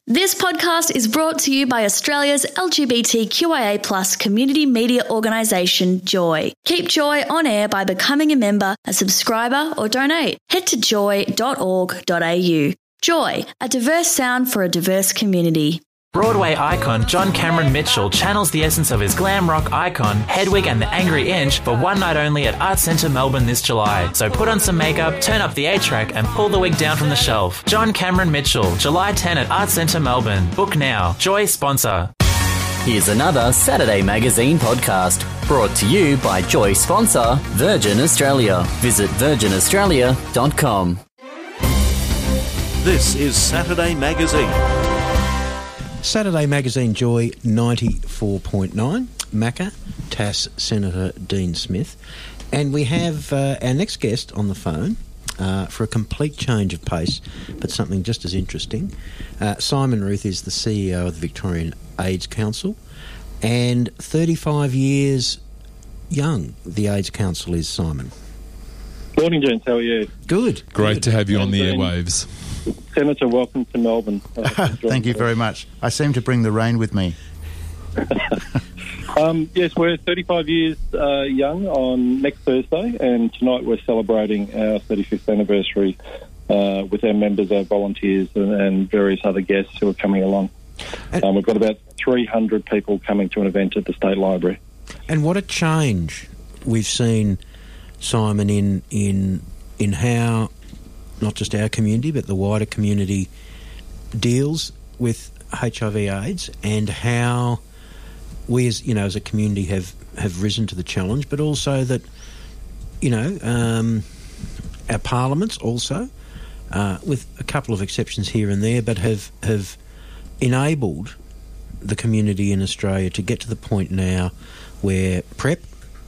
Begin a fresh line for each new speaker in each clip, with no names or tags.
This podcast is brought to you by Australia's LGBTQIA+ community media organisation, Joy. Keep Joy on air by becoming a member, a subscriber or donate. Head to joy.org.au. Joy, a diverse sound for a diverse community.
Broadway icon John Cameron Mitchell channels the essence of his glam rock icon, Hedwig and the Angry Inch, for one night only at Arts Centre Melbourne this July. So put on some makeup, turn up the A-track and pull the wig down from the shelf. John Cameron Mitchell, July 10 at Arts Centre Melbourne. Book now. Joy sponsor.
Here's another Saturday Magazine podcast brought to you by Joy sponsor Virgin Australia. Visit virginaustralia.com.
This is Saturday Magazine.
Saturday Magazine Joy 94.9, Macca, TAS Senator Dean Smith. And we have our next guest on the phone for a complete change of pace, but something just as interesting. Simon Ruth is the CEO of the Victorian AIDS Council, and 35 years young the AIDS Council is, Simon.
Morning, gents. How are you?
Good.
Great to have you on the airwaves.
Senator, welcome to Melbourne.
Thank you very much. I seem to bring the rain with me.
Yes, we're 35 years young on next Thursday, and tonight we're celebrating our 35th anniversary with our members, our volunteers, and various other guests who are coming along. We've got about 300 people coming to an event at the State Library.
And what a change we've seen, Simon, in how not just our community but the wider community deals with HIV/AIDS, and how we as a community have risen to the challenge, but also that our parliaments also, with a couple of exceptions here and there, but have enabled the community in Australia to get to the point now where PrEP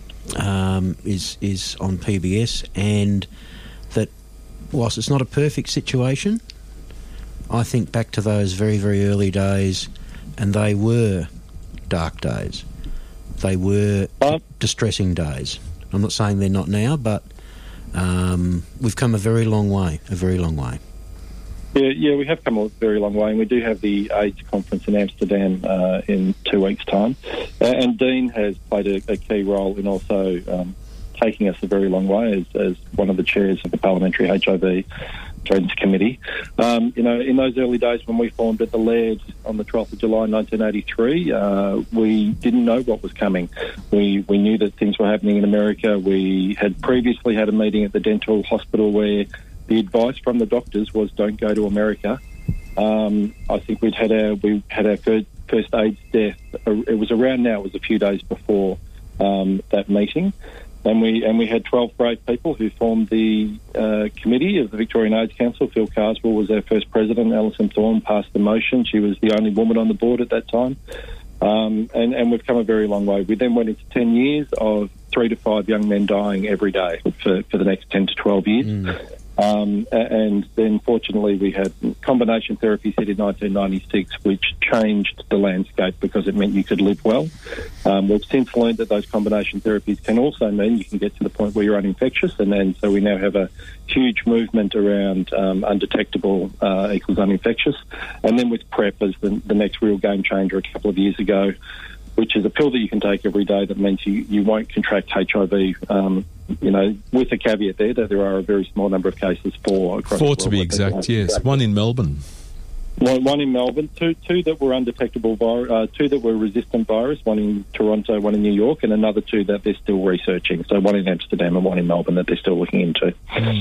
is on PBS, and that whilst it's not a perfect situation, I think back to those very, very early days, and they were dark days. They were distressing days. I'm not saying they're not now, but we've come a very long way.
Yeah, we have come a very long way, and we do have the AIDS conference in Amsterdam in 2 weeks' time. And Dean has played a key role in also taking us a very long way as one of the chairs of the Parliamentary HIV Friends Committee. In those early days when we formed at the Laird on the 12th of July 1983, we didn't know what was coming. We knew that things were happening in America. We had previously had a meeting at the dental hospital where the advice from the doctors was don't go to America. I think we had our first AIDS death. It was around now. It was a few days before that meeting. And we had 12 brave people who formed the committee of the Victorian AIDS Council. Phil Carswell was our first president. Alison Thorne passed the motion. She was the only woman on the board at that time. And we've come a very long way. We then went into 10 years of 3 to 5 young men dying every day for the next 10 to 12 years. And then, fortunately, we had combination therapies hit in 1996, which changed the landscape because it meant you could live well. We've since learned that those combination therapies can also mean you can get to the point where you're uninfectious, and then so we now have a huge movement around undetectable equals uninfectious. And then with PrEP as the next real game changer a couple of years ago, which is a pill that you can take every day that means you won't contract HIV, with a caveat there that there are a very small number of cases across the world.
4 to be exact, yes. One in Melbourne.
One in Melbourne, two that were undetectable virus, 2 that were resistant virus, one in Toronto, one in New York, and another 2 that they're still researching. So one in Amsterdam and one in Melbourne that they're still looking into.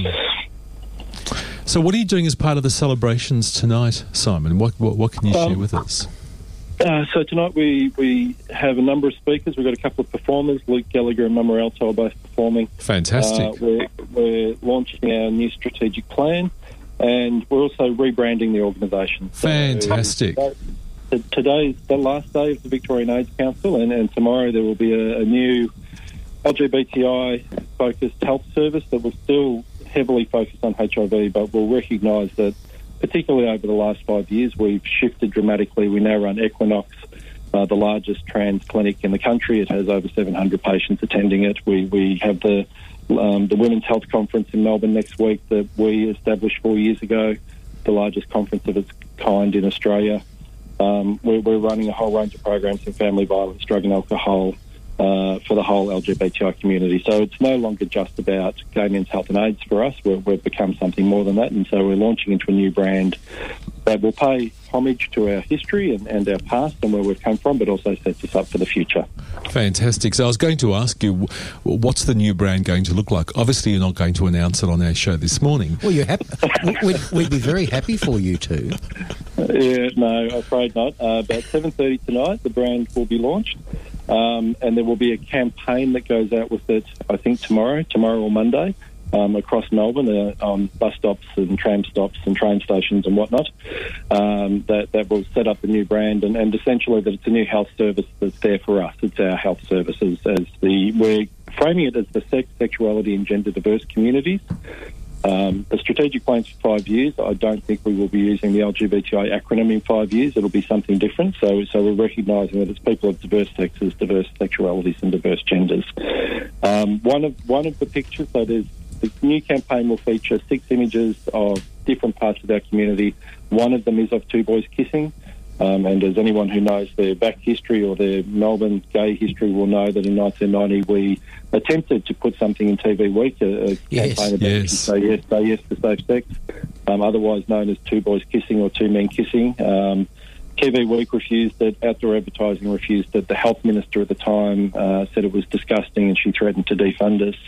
So what are you doing as part of the celebrations tonight, Simon? What can you share with us?
So tonight we have a number of speakers. We've got a couple of performers. Luke Gallagher and Mama Alto are both performing.
Fantastic.
We're launching our new strategic plan, and we're also rebranding the organisation.
Fantastic.
So, today's the last day of the Victorian AIDS Council, and tomorrow there will be a new LGBTI-focused health service that will still heavily focus on HIV, but will recognise that particularly over the last 5 years, we've shifted dramatically. We now run Equinox, the largest trans clinic in the country. It has over 700 patients attending it. We have the Women's Health Conference in Melbourne next week that we established 4 years ago. the largest conference of its kind in Australia. We're running a whole range of programs in family violence, drug and alcohol, for the whole LGBTI community. So it's no longer just about gay men's health and AIDS for us. We've become something more than that, and so we're launching into a new brand that will pay homage to our history and our past and where we've come from, but also sets us up for the future.
Fantastic. So I was going to ask you, what's the new brand going to look like? Obviously, you're not going to announce it on our show this morning.
Well, you're happy. We'd be very happy for you two.
Yeah, no, afraid not. About 7:30 tonight, the brand will be launched. And there will be a campaign that goes out with it, I think, tomorrow or Monday, across Melbourne, on bus stops and tram stops and train stations and whatnot, that will set up the new brand and essentially that it's a new health service that's there for us. It's our health services we're framing it as the sex, sexuality and gender diverse communities. The strategic plan's for 5 years. I don't think we will be using the LGBTI acronym in 5 years. It'll be something different. So we're recognising that it's people of diverse sexes, diverse sexualities and diverse genders. One of the pictures, so the new campaign will feature 6 images of different parts of our community. One of them is of 2 boys kissing. And as anyone who knows their back history or their Melbourne gay history will know that in 1990 we attempted to put something in TV Week, a campaign about say yes to safe sex, otherwise known as 2 boys kissing or 2 men kissing. TV Week refused it, outdoor advertising refused it. The health minister at the time said it was disgusting and she threatened to defund us.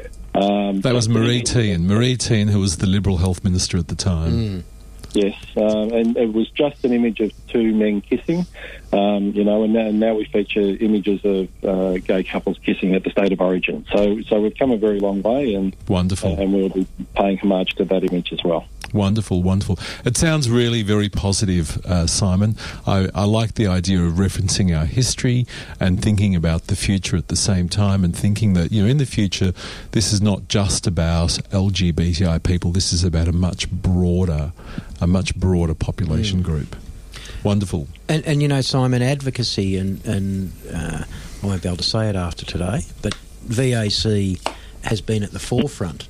That was Marie Tehan, who was the Liberal health minister at the time.
Yes, and it was just an image of 2 men kissing, and now we feature images of gay couples kissing at the State of Origin. So we've come a very long way, and
wonderful,
and we'll be paying homage to that image as well.
Wonderful, wonderful. It sounds really very positive, Simon. I like the idea of referencing our history and thinking about the future at the same time, and thinking that, in the future, this is not just about LGBTI people. This is about a much broader population group. Wonderful.
And Simon, advocacy and I won't be able to say it after today, but VAC has been at the forefront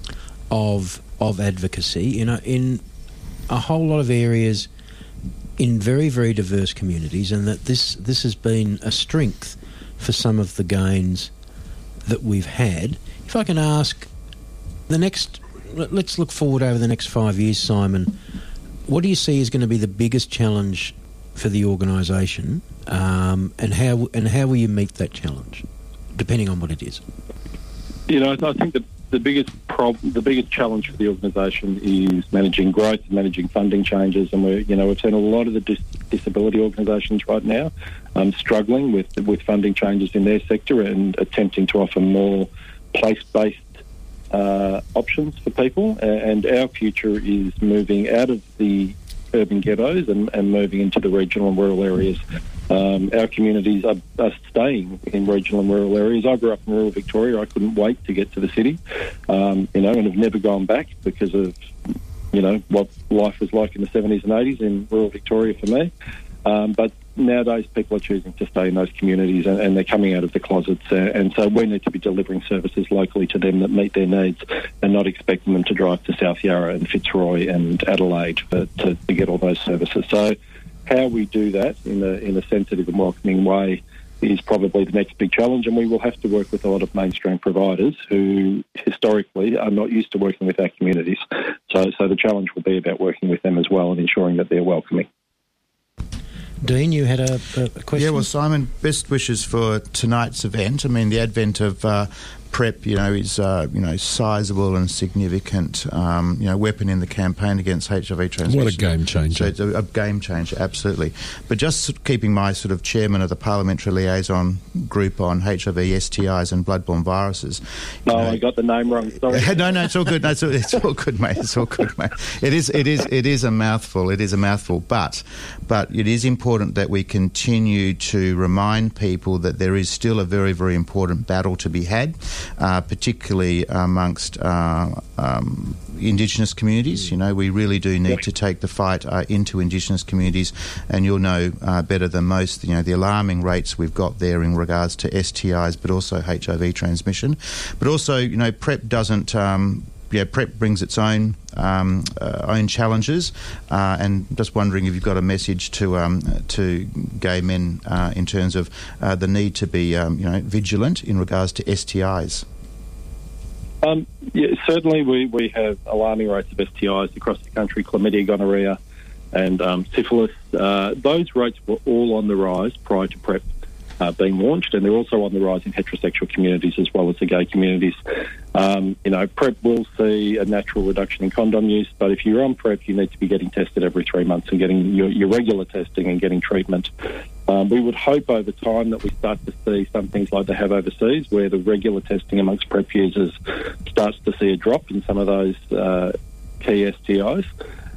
of advocacy, in a whole lot of areas, in very, very diverse communities, and that this has been a strength for some of the gains that we've had. If I can ask, let's look forward over the next 5 years, Simon. What do you see is going to be the biggest challenge for the organisation, and how will you meet that challenge, depending on what it is?
I think that the biggest challenge for the organisation is managing growth, managing funding changes, and we've seen a lot of the disability organisations right now struggling with funding changes in their sector and attempting to offer more place-based options for people. And our future is moving out of the urban ghettos and moving into the regional and rural areas. Our communities are staying in regional and rural areas. I grew up in rural Victoria. I couldn't wait to get to the city, and have never gone back because of, what life was like in the 70s and 80s in rural Victoria for me. But nowadays people are choosing to stay in those communities and they're coming out of the closets. And so we need to be delivering services locally to them that meet their needs and not expecting them to drive to South Yarra and Fitzroy and Adelaide to get all those services. So how we do that in a sensitive and welcoming way is probably the next big challenge, and we will have to work with a lot of mainstream providers who historically are not used to working with our communities. So the challenge will be about working with them as well and ensuring that they're welcoming.
Dean, you had a question?
Yeah, well, Simon, best wishes for tonight's event. I mean, the advent of PrEP, is sizable and significant, weapon in the campaign against HIV transmission.
What a game changer!
So it's a game changer, absolutely. But just keeping my sort of chairman of the Parliamentary Liaison Group on HIV, STIs, and bloodborne viruses.
I got the name wrong. Sorry.
No, it's all good. No, it's all good, mate. It's all good, mate. It is a mouthful. It is a mouthful, but it is important that we continue to remind people that there is still a very, very important battle to be had. Particularly amongst Indigenous communities. We really do need to take the fight into Indigenous communities, and you'll know better than most, the alarming rates we've got there in regards to STIs, but also HIV transmission. But also, PrEP doesn't PrEP brings its own challenges, and just wondering if you've got a message to gay men in terms of the need to be vigilant in regards to STIs.
Certainly we have alarming rates of STIs across the country, chlamydia, gonorrhea and syphilis. Those rates were all on the rise prior to PrEP being launched, and they're also on the rise in heterosexual communities as well as the gay communities. PrEP will see a natural reduction in condom use, but if you're on PrEP, you need to be getting tested every 3 months and getting your regular testing and getting treatment. We would hope over time that we start to see some things like they have overseas, where the regular testing amongst PrEP users starts to see a drop in some of those key STIs.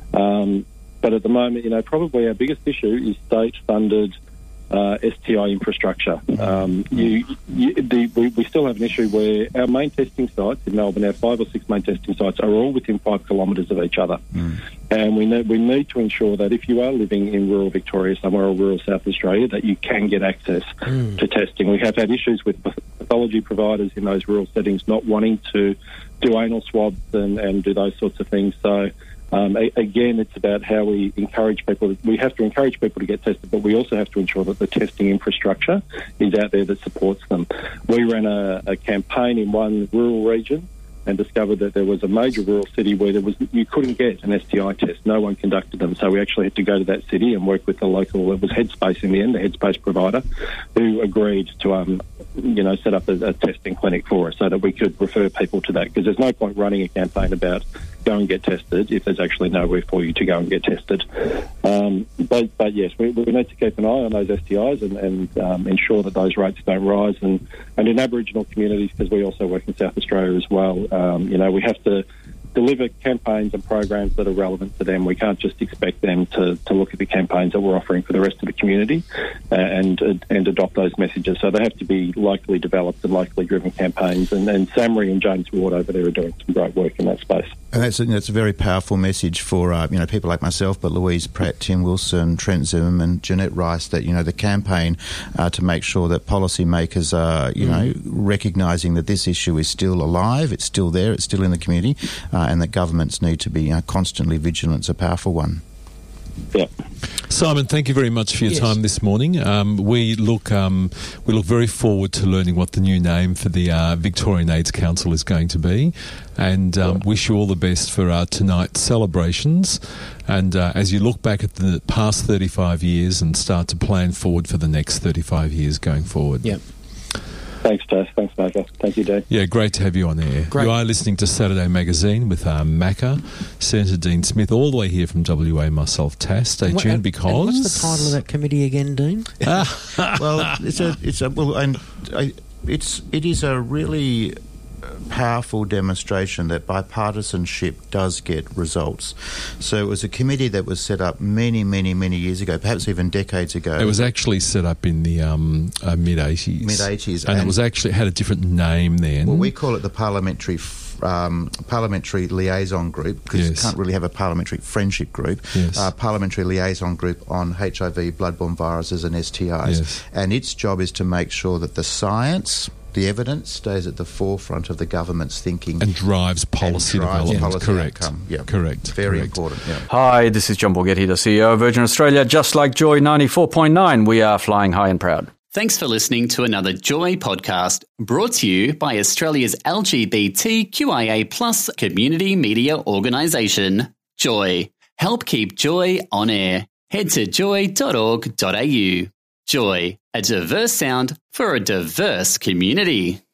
But at the moment, probably our biggest issue is state-funded STI infrastructure. We still have an issue where our main testing sites in Melbourne, our 5 or 6 main testing sites, are all within 5 kilometres of each other. And we need to ensure that if you are living in rural Victoria somewhere or rural South Australia, that you can get access to testing. We have had issues with pathology providers in those rural settings not wanting to do anal swabs and do those sorts of things. So again, it's about how we encourage people. We have to encourage people to get tested, but we also have to ensure that the testing infrastructure is out there that supports them. We ran a campaign in one rural region and discovered that there was a major rural city where you couldn't get an STI test. No one conducted them. So we actually had to go to that city and work with the local, it was Headspace in the end, the Headspace provider, who agreed to set up a testing clinic for us so that we could refer people to that, because there's no point running a campaign about go and get tested if there's actually nowhere for you to go and get tested. But yes, we need to keep an eye on those STIs and ensure that those rates don't rise. And in Aboriginal communities, because we also work in South Australia as well, we have to deliver campaigns and programs that are relevant to them. We can't just expect them to look at the campaigns that we're offering for the rest of the community and adopt those messages. So they have to be locally developed and locally driven campaigns. And Samri and James Ward over there are doing some great work in that space.
And that's a very powerful message for people like myself, but Louise Pratt, Tim Wilson, Trent Zimmerman, Jeanette Rice, that the campaign to make sure that policymakers are recognising that this issue is still alive, it's still there, it's still in the community, and that governments need to be constantly vigilant. It's a powerful one.
Yeah.
Simon, thank you very much for your time this morning. We look very forward to learning what the new name for the Victorian AIDS Council is going to be, and wish you all the best for tonight's celebrations. And as you look back at the past 35 years and start to plan forward for the next 35 years going forward.
Yep.
Thanks, Tess. Thanks, Macca. Thank you, Dave.
Yeah, great to have you on air.
Great.
You are listening to Saturday Magazine with Macca, Senator Dean Smith, all the way here from WA, myself, Tass. Stay tuned because...
And what's the title of that committee again, Dean?
Well, it is a really powerful demonstration that bipartisanship does get results. So it was a committee that was set up many, many, many years ago, perhaps even decades ago.
It was actually set up in the mid-80s.
Mid-80s.
And it was actually had a different name then.
Well, we call it the Parliamentary Liaison Group, because you can't really have a parliamentary friendship group. Parliamentary Liaison Group on HIV, bloodborne viruses and STIs. And its job is to make sure that the science, the evidence, stays at the forefront of the government's thinking.
And drives policy development. Correct.
Outcome. Yeah.
Correct.
Very important. Yeah.
Hi, this is John Borghetti, the CEO of Virgin Australia. Just like Joy 94.9, we are flying high and proud.
Thanks for listening to another Joy podcast brought to you by Australia's LGBTQIA+ community media organisation, Joy. Help keep Joy on air. Head to joy.org.au. Joy, a diverse sound for a diverse community.